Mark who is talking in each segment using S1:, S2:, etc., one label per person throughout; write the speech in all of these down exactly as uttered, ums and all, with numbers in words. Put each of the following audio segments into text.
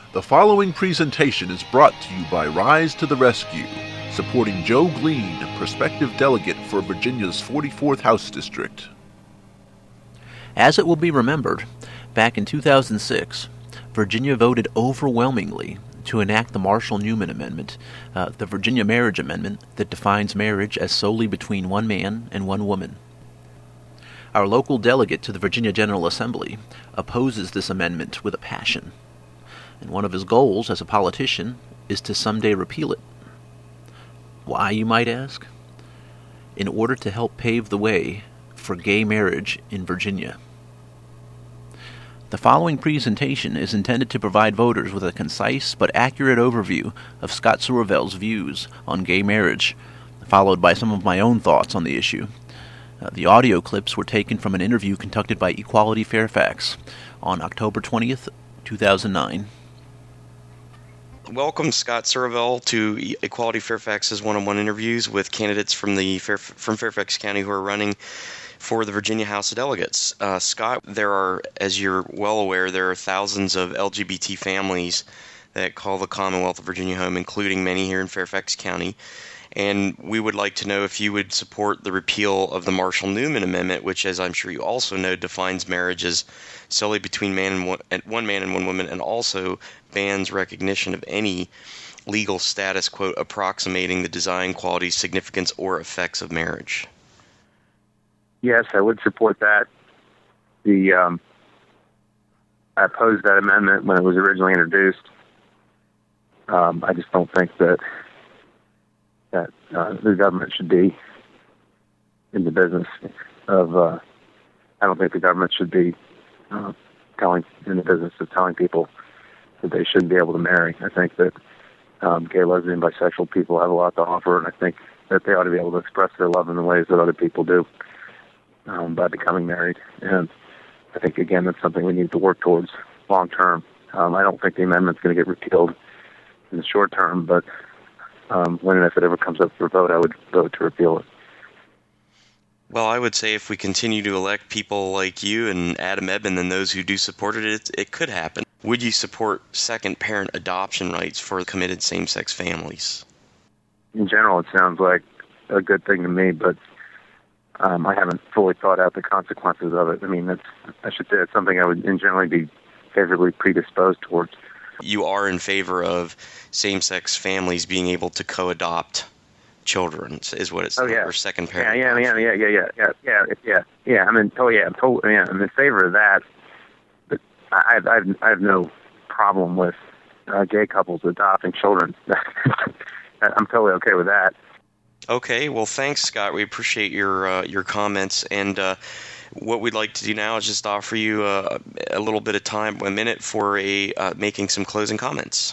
S1: The following presentation is brought to you by Rise to the Rescue, supporting Joe Glean, prospective delegate for Virginia's forty-fourth House District.
S2: As it will be remembered, back in two thousand six, Virginia voted overwhelmingly to enact the Marshall-Newman Amendment, uh, the Virginia Marriage Amendment that defines marriage as solely between one man and one woman. Our local delegate to the Virginia General Assembly opposes this amendment with a passion, and one of his goals as a politician is to someday repeal it. Why, you might ask? In order to help pave the way for gay marriage in Virginia. The following presentation is intended to provide voters with a concise but accurate overview of Scott Sourvell's views on gay marriage, followed by some of my own thoughts on the issue. Uh, the audio clips were taken from an interview conducted by Equality Fairfax on October twentieth, two thousand nine.
S3: Welcome, Scott Sourvell, to Equality Fairfax's one-on-one interviews with candidates from the Fairf- from Fairfax County who are running for the Virginia House of Delegates. Uh, Scott, there are, as you're well aware, there are thousands of L G B T families that call the Commonwealth of Virginia home, including many here in Fairfax County. And we would like to know if you would support the repeal of the Marshall-Newman Amendment, which, as I'm sure you also know, defines marriages solely between man and one, and one man and one woman, and also bans recognition of any legal status, quote, approximating the design, qualities, significance, or effects of marriage.
S4: Yes, I would support that. The um, I opposed that amendment when it was originally introduced. Um, I just don't think that that uh, the government should be in the business of. Uh, I don't think the government should be uh, telling in the business of telling people that they shouldn't be able to marry. I think that um, gay, lesbian, bisexual people have a lot to offer, and I think that they ought to be able to express their love in the ways that other people do um, by becoming married. And I think, again, that's something we need to work towards long term. Um, I don't think the amendment's going to get repealed in the short term, but um, when and if it ever comes up for a vote, I would vote to repeal it.
S3: Well, I would say if we continue to elect people like you and Adam Edmond and those who do support it, it, it could happen. Would you support second-parent adoption rights for committed same-sex families?
S4: In general, it sounds like a good thing to me, but um, I haven't fully thought out the consequences of it. I mean, that's, I should say it's something I would in generally be favorably predisposed towards.
S3: You are in favor of same-sex families being able to co-adopt children, is what it's
S4: oh, yeah.
S3: or second parent.
S4: Yeah, yeah, yeah, yeah, yeah, yeah, yeah, yeah, yeah. I mean, oh yeah, I'm totally, yeah, I'm in favor of that. But I, I, have, I have no problem with uh, gay couples adopting children. I'm totally okay with that.
S3: Okay, well, thanks, Scott. We appreciate your uh, your comments, and uh, what we'd like to do now is just offer you uh, a little bit of time, a minute, for a uh, making some closing comments.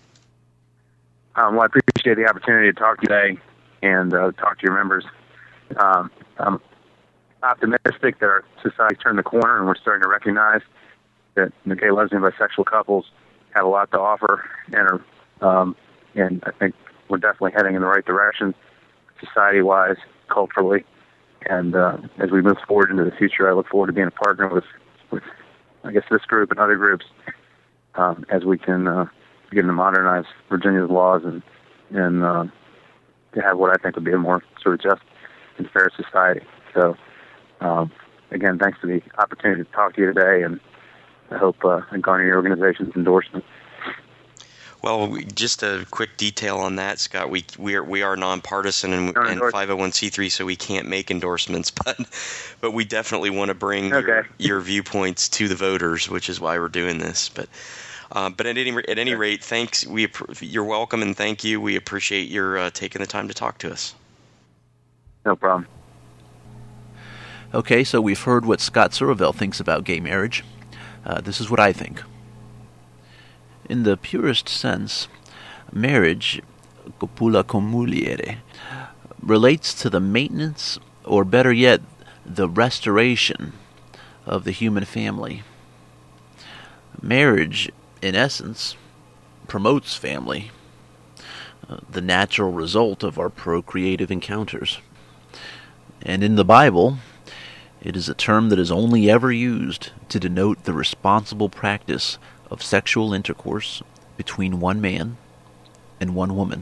S4: Um, well, I appreciate the opportunity to talk today and uh, talk to your members. Um, I'm optimistic that our society turned the corner and we're starting to recognize that the gay, lesbian, bisexual couples have a lot to offer, and are, um, and I think we're definitely heading in the right direction, society-wise, culturally. And uh, as we move forward into the future, I look forward to being a partner with, with I guess, this group and other groups um, as we can uh, begin to modernize Virginia's laws and and uh, to have what I think would be a more sort of just and fair society. So, um, again, thanks for the opportunity to talk to you today, and I hope uh, I garner your organization's endorsement.
S3: Well, we, just a quick detail on that, Scott. We we are we are nonpartisan and, and five oh one c three, so we can't make endorsements, but but we definitely want to bring
S4: okay.
S3: your, your viewpoints to the voters, which is why we're doing this. But uh, but at any at any rate, thanks. We you're welcome, and thank you. We appreciate your uh, taking the time to talk to us.
S4: No problem.
S2: Okay, so we've heard what Scott Sourvell thinks about gay marriage. Uh, this is what I think. In the purest sense, marriage, copula cum muliere, relates to the maintenance, or better yet, the restoration of the human family. Marriage, in essence, promotes family, uh, the natural result of our procreative encounters. And in the Bible, it is a term that is only ever used to denote the responsible practice of sexual intercourse between one man and one woman.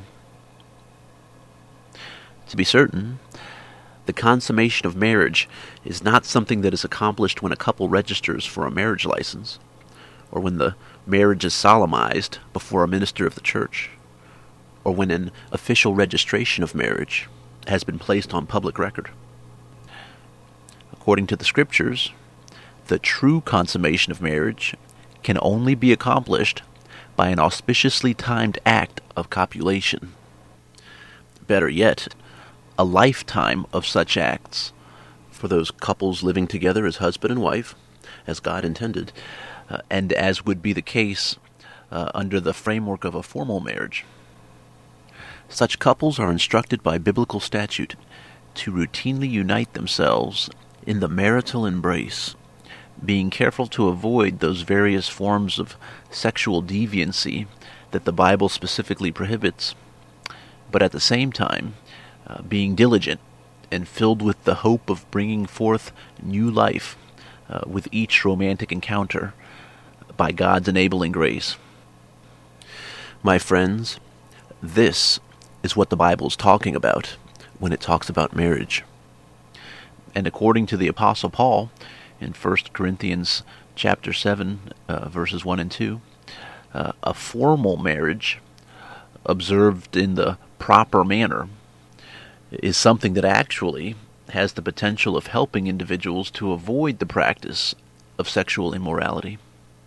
S2: To be certain, the consummation of marriage is not something that is accomplished when a couple registers for a marriage license, or when the marriage is solemnized before a minister of the church, or when an official registration of marriage has been placed on public record. According to the Scriptures, the true consummation of marriage can only be accomplished by an auspiciously timed act of copulation. Better yet, a lifetime of such acts for those couples living together as husband and wife, as God intended, uh, and as would be the case uh, under the framework of a formal marriage. Such couples are instructed by biblical statute to routinely unite themselves in the marital embrace, being careful to avoid those various forms of sexual deviancy that the Bible specifically prohibits, but at the same time, uh, being diligent and filled with the hope of bringing forth new life uh, with each romantic encounter by God's enabling grace. My friends, this is what the Bible is talking about when it talks about marriage. And according to the Apostle Paul, in First Corinthians chapter seven, uh, verses one and two, uh, a formal marriage observed in the proper manner is something that actually has the potential of helping individuals to avoid the practice of sexual immorality.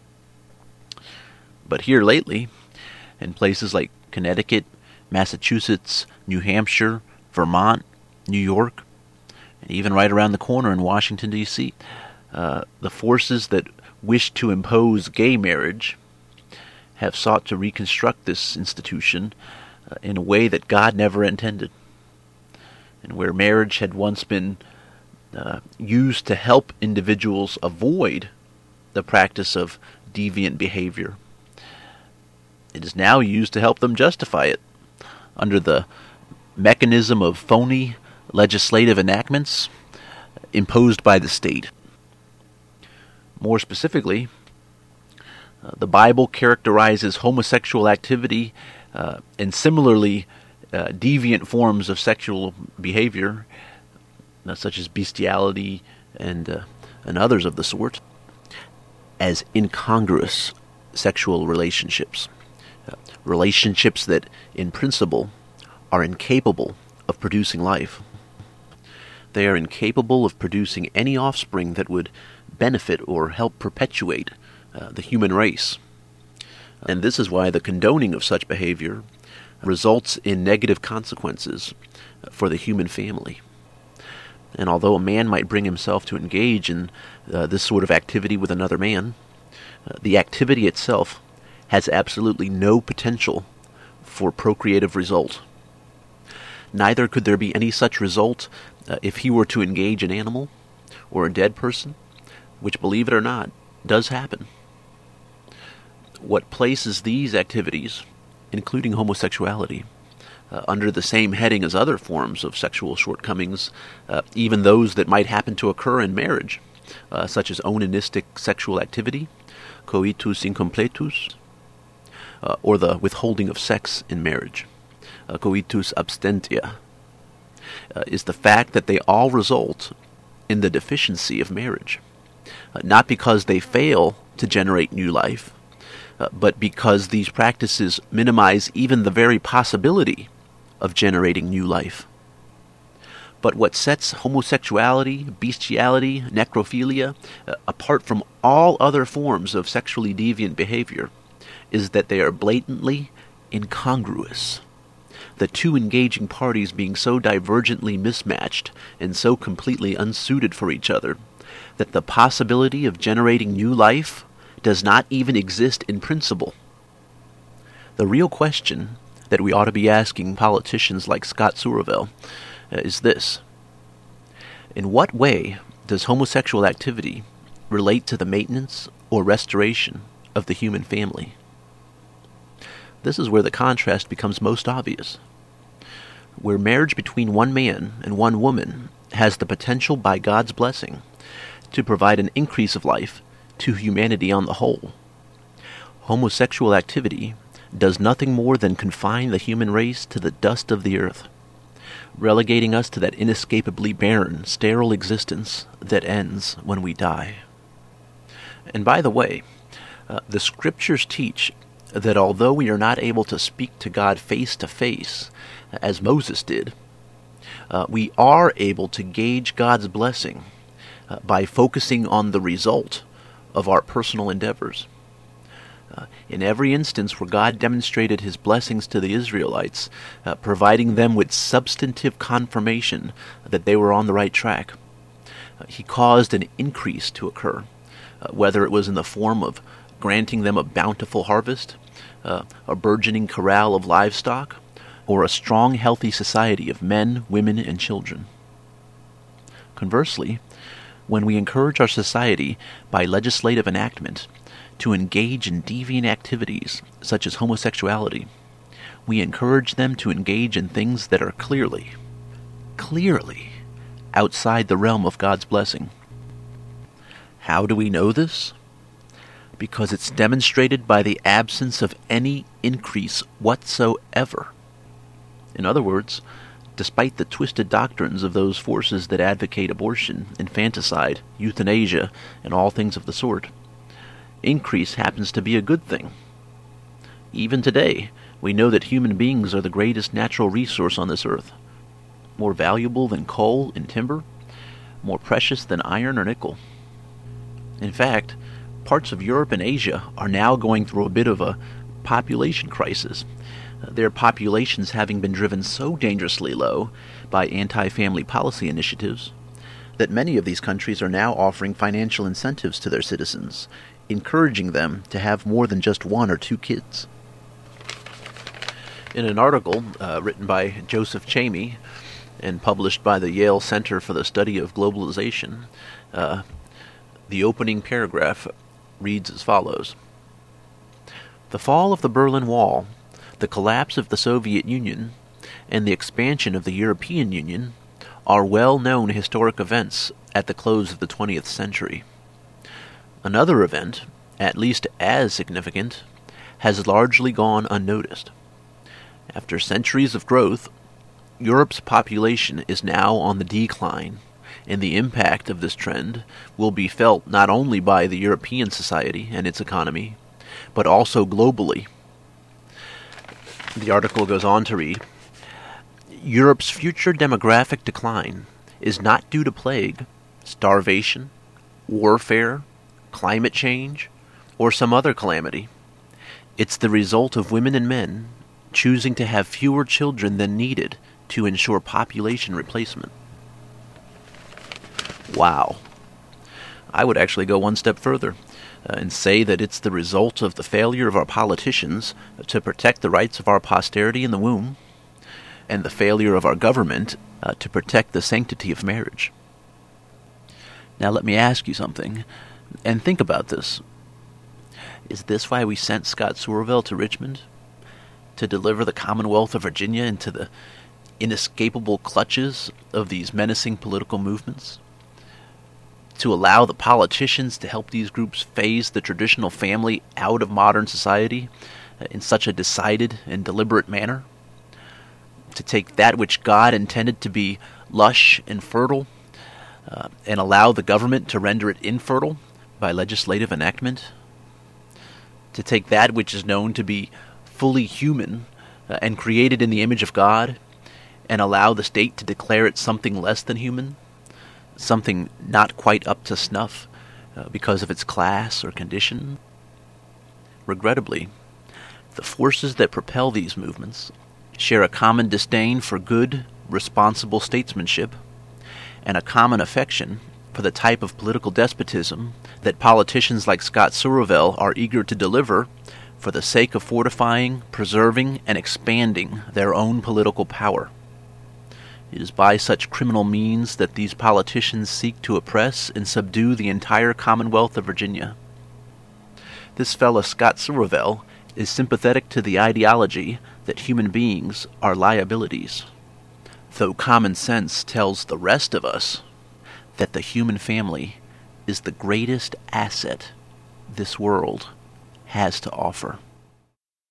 S2: But here lately, in places like Connecticut, Massachusetts, New Hampshire, Vermont, New York, and even right around the corner in Washington, D C, uh, the forces that wish to impose gay marriage have sought to reconstruct this institution uh, in a way that God never intended. And where marriage had once been uh, used to help individuals avoid the practice of deviant behavior, it is now used to help them justify it under the mechanism of phony legislative enactments imposed by the state. More specifically, uh, the Bible characterizes homosexual activity uh, and similarly uh, deviant forms of sexual behavior, uh, such as bestiality and uh, and others of the sort, as incongruous sexual relationships. Uh, relationships that, in principle, are incapable of producing life. They are incapable of producing any offspring that would benefit or help perpetuate uh, the human race. And this is why the condoning of such behavior results in negative consequences for the human family. And although a man might bring himself to engage in uh, this sort of activity with another man, uh, the activity itself has absolutely no potential for procreative result. Neither could there be any such result uh, if he were to engage an animal or a dead person, which, believe it or not, does happen. What places these activities, including homosexuality, uh, under the same heading as other forms of sexual shortcomings, uh, even those that might happen to occur in marriage, uh, such as onanistic sexual activity, coitus incompletus, uh, or the withholding of sex in marriage, uh, coitus abstentia, uh, is the fact that they all result in the deficiency of marriage, uh, not because they fail to generate new life, uh, but because these practices minimize even the very possibility of generating new life. But what sets homosexuality, bestiality, necrophilia uh, apart from all other forms of sexually deviant behavior is that they are blatantly incongruous. The two engaging parties being so divergently mismatched and so completely unsuited for each other that the possibility of generating new life does not even exist in principle. The real question that we ought to be asking politicians like Scott Sourville uh, is this: in what way does homosexual activity relate to the maintenance or restoration of the human family? This is where the contrast becomes most obvious. Where marriage between one man and one woman has the potential, by God's blessing, to provide an increase of life to humanity on the whole, homosexual activity does nothing more than confine the human race to the dust of the earth, relegating us to that inescapably barren, sterile existence that ends when we die. And by the way, uh, the Scriptures teach that although we are not able to speak to God face to face, as Moses did, uh, we are able to gauge God's blessing uh, by focusing on the result of our personal endeavors. Uh, in every instance where God demonstrated his blessings to the Israelites, uh, providing them with substantive confirmation that they were on the right track, uh, he caused an increase to occur, uh, whether it was in the form of granting them a bountiful harvest, uh, a burgeoning corral of livestock, or a strong, healthy society of men, women, and children. Conversely, when we encourage our society by legislative enactment to engage in deviant activities such as homosexuality, we encourage them to engage in things that are clearly, clearly outside the realm of God's blessing. How do we know this? Because it's demonstrated by the absence of any increase whatsoever. In other words, despite the twisted doctrines of those forces that advocate abortion, infanticide, euthanasia, and all things of the sort, increase happens to be a good thing. Even today, we know that human beings are the greatest natural resource on this earth, more valuable than coal and timber, more precious than iron or nickel. In fact, parts of Europe and Asia are now going through a bit of a population crisis, their populations having been driven so dangerously low by anti-family policy initiatives that many of these countries are now offering financial incentives to their citizens, encouraging them to have more than just one or two kids. In an article uh, written by Joseph Chamey and published by the Yale Center for the Study of Globalization, uh, the opening paragraph reads as follows: "The fall of the Berlin Wall, the collapse of the Soviet Union, and the expansion of the European Union are well-known historic events at the close of the twentieth century. Another event, at least as significant, has largely gone unnoticed. After centuries of growth, Europe's population is now on the decline, and the impact of this trend will be felt not only by the European society and its economy, but also globally." The article goes on to read, "Europe's future demographic decline is not due to plague, starvation, warfare, climate change, or some other calamity. It's the result of women and men choosing to have fewer children than needed to ensure population replacement." Wow. I would actually go one step further uh, and say that it's the result of the failure of our politicians to protect the rights of our posterity in the womb, and the failure of our government uh, to protect the sanctity of marriage. Now let me ask you something, and think about this. Is this why we sent Scott Sourville to Richmond? To deliver the Commonwealth of Virginia into the inescapable clutches of these menacing political movements? To allow the politicians to help these groups phase the traditional family out of modern society in such a decided and deliberate manner? To take that which God intended to be lush and fertile uh, and allow the government to render it infertile by legislative enactment? To take that which is known to be fully human uh, and created in the image of God and allow the state to declare it something less than human? Something not quite up to snuff uh, because of its class or condition? Regrettably, the forces that propel these movements share a common disdain for good, responsible statesmanship and a common affection for the type of political despotism that politicians like Scott Sourville are eager to deliver for the sake of fortifying, preserving, and expanding their own political power. It is by such criminal means that these politicians seek to oppress and subdue the entire Commonwealth of Virginia. This fellow Scott Sourville is sympathetic to the ideology that human beings are liabilities, though common sense tells the rest of us that the human family is the greatest asset this world has to offer.